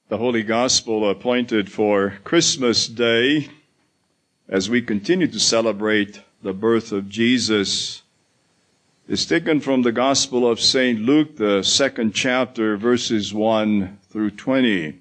The Holy Gospel appointed for Christmas Day, as we continue to celebrate the birth of Jesus, is taken from the Gospel of St. Luke, the 2nd chapter, verses 1 through 20.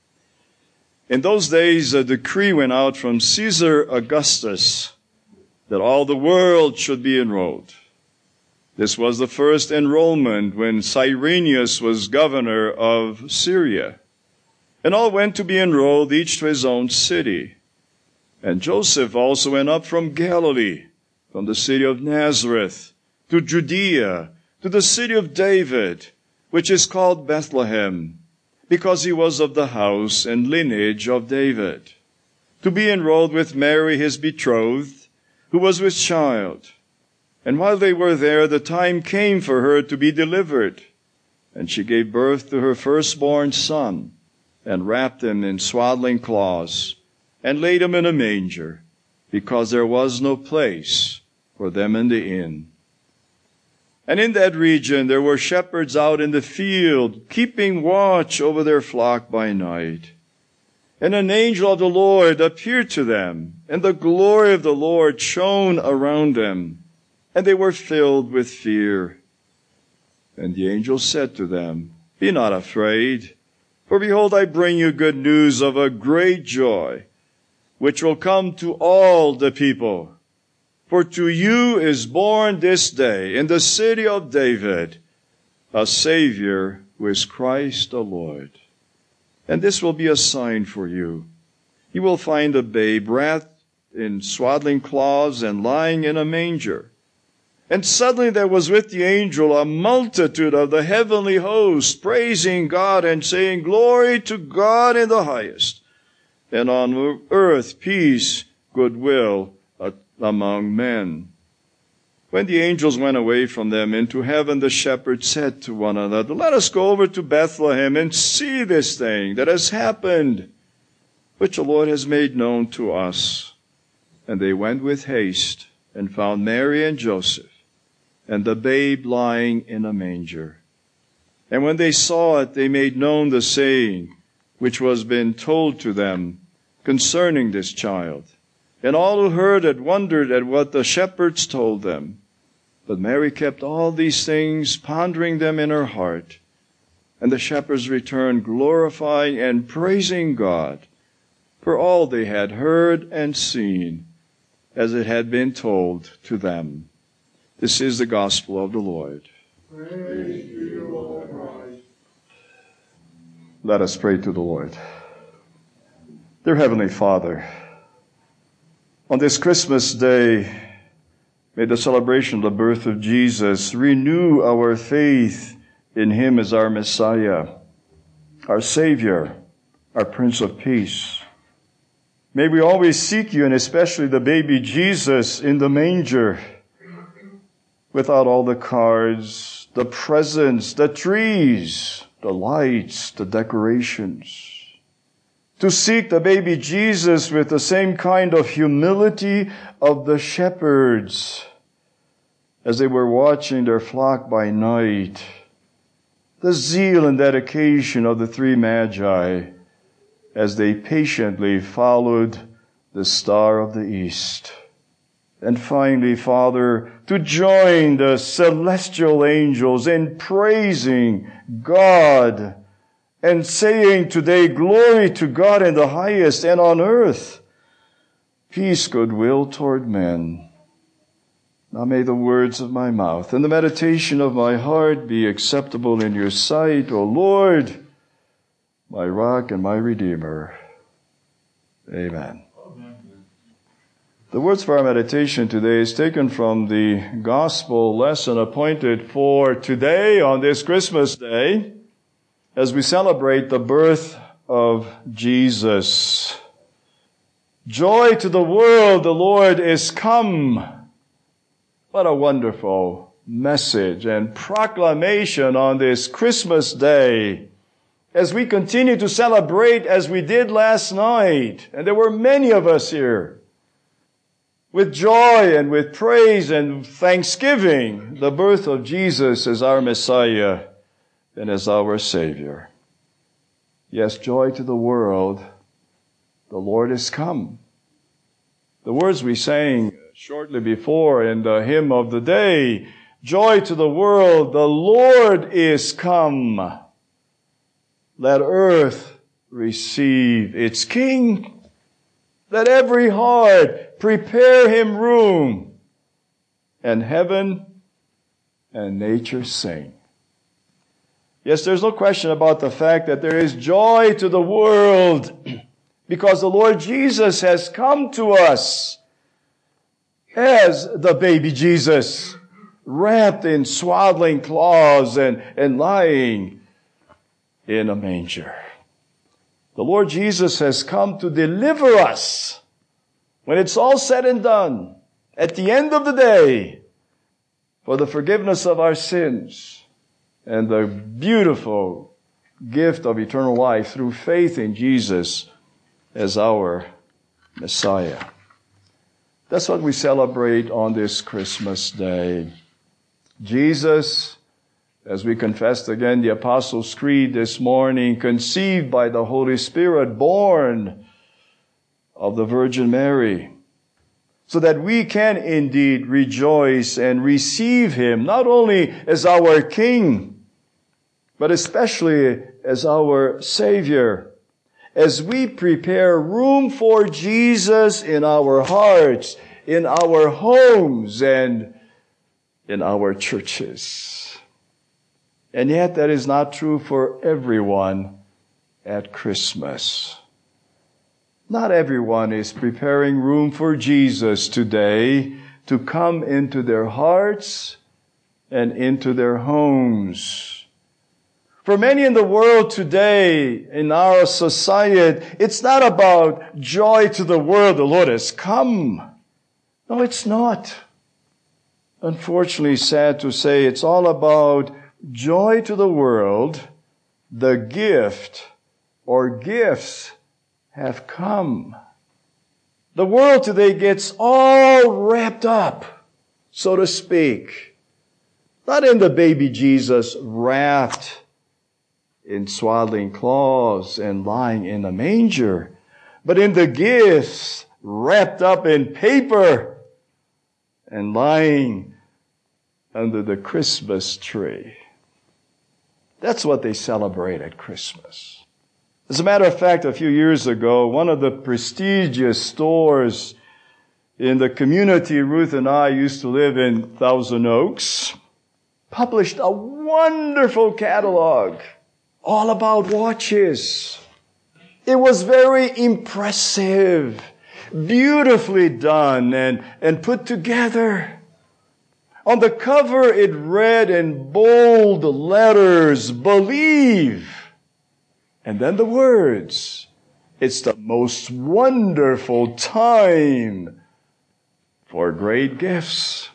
In those days, a decree went out from Caesar Augustus that all the world should be enrolled. This was the first enrollment when Cyrenius was governor of Syria. And all went to be enrolled, each to his own city. And Joseph also went up from Galilee, from the city of Nazareth, to Judea, to the city of David, which is called Bethlehem, because he was of the house and lineage of David, to be enrolled with Mary his betrothed, who was with child. And while they were there, the time came for her to be delivered. And she gave birth to her firstborn son, and wrapped him in swaddling cloths, and laid him in a manger, because there was no place for them in the inn. And in that region there were shepherds out in the field, keeping watch over their flock by night. And an angel of the Lord appeared to them, and the glory of the Lord shone around them, and they were filled with fear. And the angel said to them, "Be not afraid, for behold, I bring you good news of a great joy, which will come to all the people. For to you is born this day in the city of David a Savior, who is Christ the Lord. And this will be a sign for you. You will find a babe wrapped in swaddling cloths and lying in a manger." And suddenly there was with the angel a multitude of the heavenly host, praising God and saying, "Glory to God in the highest, and on earth peace, goodwill among men." When the angels went away from them into heaven, the shepherds said to one another, "Let us go over to Bethlehem and see this thing that has happened, which the Lord has made known to us." And they went with haste and found Mary and Joseph, and the babe lying in a manger. And when they saw it, they made known the saying which was been told to them concerning this child. And all who heard it wondered at what the shepherds told them. But Mary kept all these things, pondering them in her heart. And the shepherds returned, glorifying and praising God for all they had heard and seen, as it had been told to them. This is the gospel of the Lord. Praise to you, Lord Christ. Let us pray to the Lord. Dear Heavenly Father, on this Christmas day, may the celebration of the birth of Jesus renew our faith in Him as our Messiah, our Savior, our Prince of Peace. May we always seek you, and especially the baby Jesus in the manger, without all the cards, the presents, the trees, the lights, the decorations. To seek the baby Jesus with the same kind of humility of the shepherds as they were watching their flock by night. The zeal and dedication of the three magi as they patiently followed the star of the east. And finally, Father, to join the celestial angels in praising God and saying today, "Glory to God in the highest, and on earth peace, goodwill toward men." Now may the words of my mouth and the meditation of my heart be acceptable in your sight, O Lord, my rock and my redeemer. Amen. The words for our meditation today is taken from the gospel lesson appointed for today on this Christmas day as we celebrate the birth of Jesus. Joy to the world, the Lord is come. What a wonderful message and proclamation on this Christmas day as we continue to celebrate as we did last night. And there were many of us here, with joy and with praise and thanksgiving, the birth of Jesus as our Messiah and as our Savior. Yes, joy to the world. The Lord is come. The words we sang shortly before in the hymn of the day, joy to the world, the Lord is come. Let earth receive its King. Let every heart prepare him room. And heaven and nature sing. Yes, there's no question about the fact that there is joy to the world because the Lord Jesus has come to us as the baby Jesus, wrapped in swaddling cloths and lying in a manger. The Lord Jesus has come to deliver us when it's all said and done, at the end of the day, for the forgiveness of our sins and the beautiful gift of eternal life through faith in Jesus as our Messiah. That's what we celebrate on this Christmas day. Jesus, as we confessed again the Apostles' Creed this morning, conceived by the Holy Spirit, born of the Virgin Mary, so that we can indeed rejoice and receive him, not only as our King, but especially as our Savior, as we prepare room for Jesus in our hearts, in our homes, and in our churches. And yet that is not true for everyone at Christmas. Not everyone is preparing room for Jesus today to come into their hearts and into their homes. For many in the world today, in our society, it's not about joy to the world, the Lord has come. No, it's not. Unfortunately, sad to say, it's all about joy to the world, the gift or gifts have come. The world today gets all wrapped up, so to speak. Not in the baby Jesus wrapped in swaddling cloths and lying in a manger, but in the gifts wrapped up in paper and lying under the Christmas tree. That's what they celebrate at Christmas. As a matter of fact, a few years ago, one of the prestigious stores in the community Ruth and I used to live in, Thousand Oaks, published a wonderful catalog all about watches. It was very impressive, beautifully done and put together. On the cover, it read in bold letters, "Believe." And then the words, "It's the most wonderful time for great gifts."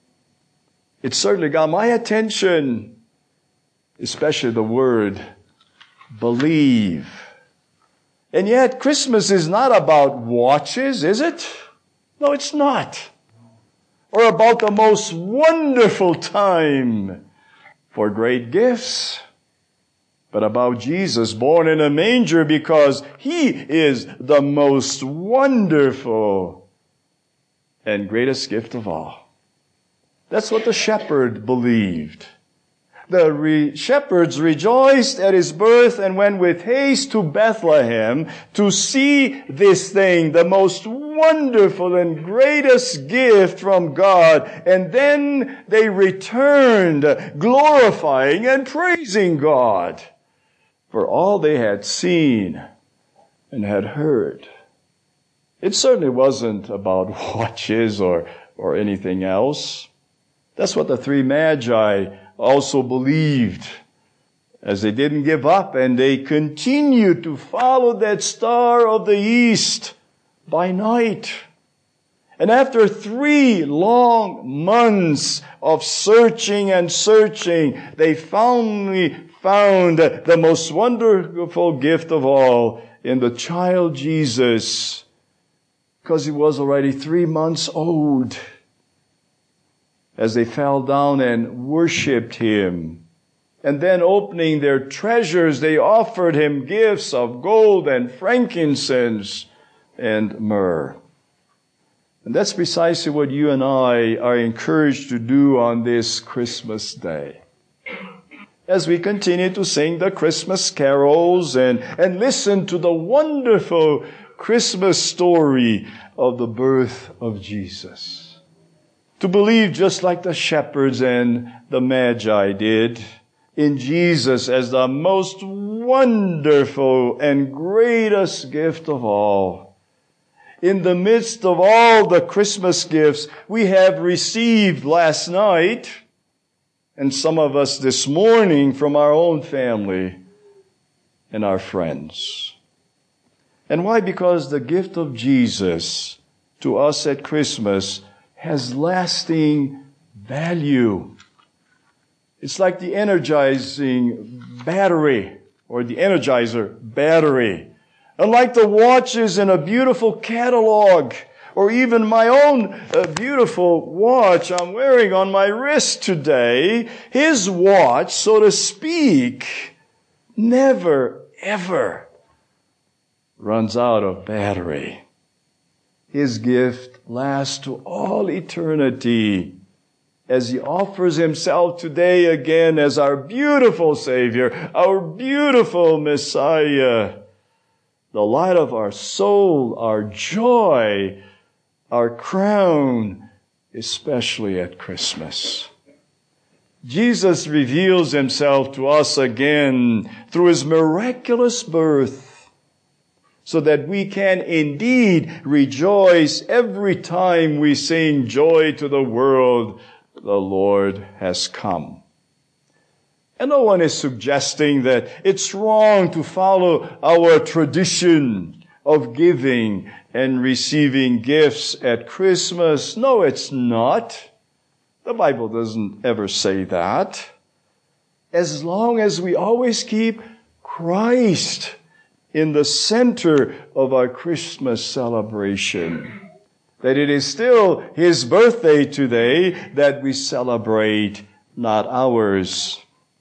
It certainly got my attention, especially the word believe. And yet, Christmas is not about watches, is it? No, it's not. Or about the most wonderful time for great gifts, but about Jesus born in a manger because he is the most wonderful and greatest gift of all. That's what the shepherd believed. The shepherds rejoiced at his birth and went with haste to Bethlehem to see this thing, the most wonderful and greatest gift from God. And then they returned, glorifying and praising God for all they had seen and had heard. It certainly wasn't about watches or anything else. That's what the three magi also believed, as they didn't give up and they continued to follow that star of the east by night. And after 3 long months of searching and searching, they finally found the most wonderful gift of all in the child Jesus, because he was already 3 months old. As they fell down and worshipped him And then opening their treasures, they offered him gifts of gold and frankincense and myrrh. And that's precisely what you and I are encouraged to do on this Christmas day. As we continue to sing the Christmas carols and listen to the wonderful Christmas story of the birth of Jesus. To believe just like the shepherds and the Magi did in Jesus as the most wonderful and greatest gift of all. In the midst of all the Christmas gifts we have received last night, and some of us this morning from our own family and our friends. And why? Because the gift of Jesus to us at Christmas has lasting value. It's like the energizing battery or the Energizer battery. Unlike the watches in a beautiful catalog or even my own beautiful watch I'm wearing on my wrist today, his watch, so to speak, never, ever runs out of battery. His gift lasts to all eternity as he offers himself today again as our beautiful Savior, our beautiful Messiah, the light of our soul, our joy, our crown, especially at Christmas. Jesus reveals himself to us again through his miraculous birth, so that we can indeed rejoice every time we sing joy to the world, the Lord has come. And no one is suggesting that it's wrong to follow our tradition of giving and receiving gifts at Christmas. No, it's not. The Bible doesn't ever say that. As long as we always keep Christ in the center of our Christmas celebration, that it is still his birthday today that we celebrate, not ours.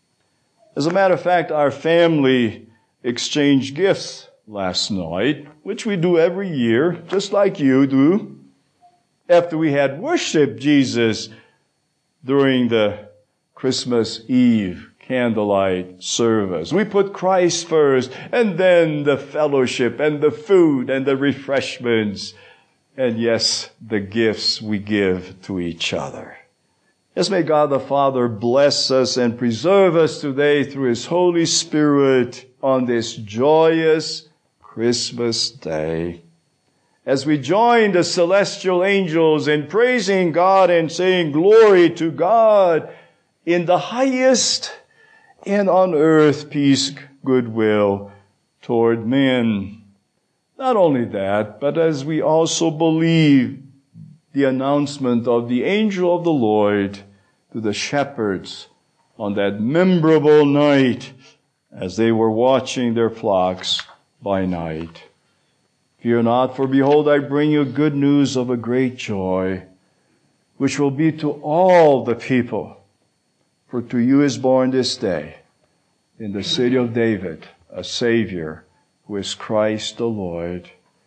As a matter of fact, our family exchanged gifts last night, which we do every year, just like you do, after we had worshiped Jesus during the Christmas Eve candlelight service. We put Christ first, and then the fellowship and the food and the refreshments, and yes, the gifts we give to each other. Yes, may God the Father bless us and preserve us today through his Holy Spirit on this joyous Christmas day. As we join the celestial angels in praising God and saying glory to God in the highest, and on earth peace, goodwill toward men. Not only that, but as we also believe the announcement of the angel of the Lord to the shepherds on that memorable night as they were watching their flocks by night. Fear not, for behold, I bring you good news of a great joy, which will be to all the people. For to you is born this day in the city of David a Savior, who is Christ the Lord.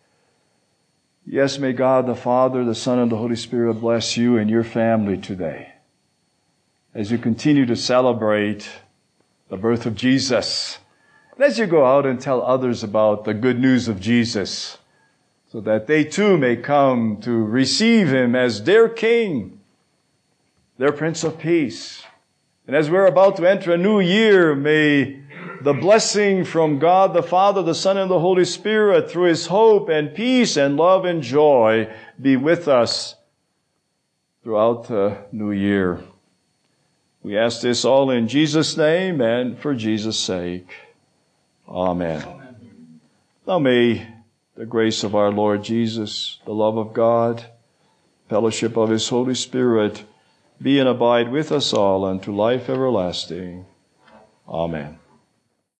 Yes, may God the Father, the Son, and the Holy Spirit bless you and your family today as you continue to celebrate the birth of Jesus. And as you go out and tell others about the good news of Jesus, so that they too may come to receive him as their King, their Prince of Peace. And as we're about to enter a new year, may the blessing from God the Father, the Son, and the Holy Spirit through his hope and peace and love and joy be with us throughout the new year. We ask this all in Jesus' name and for Jesus' sake. Amen. Now may the grace of our Lord Jesus, the love of God, fellowship of his Holy Spirit, be and abide with us all unto life everlasting. Amen.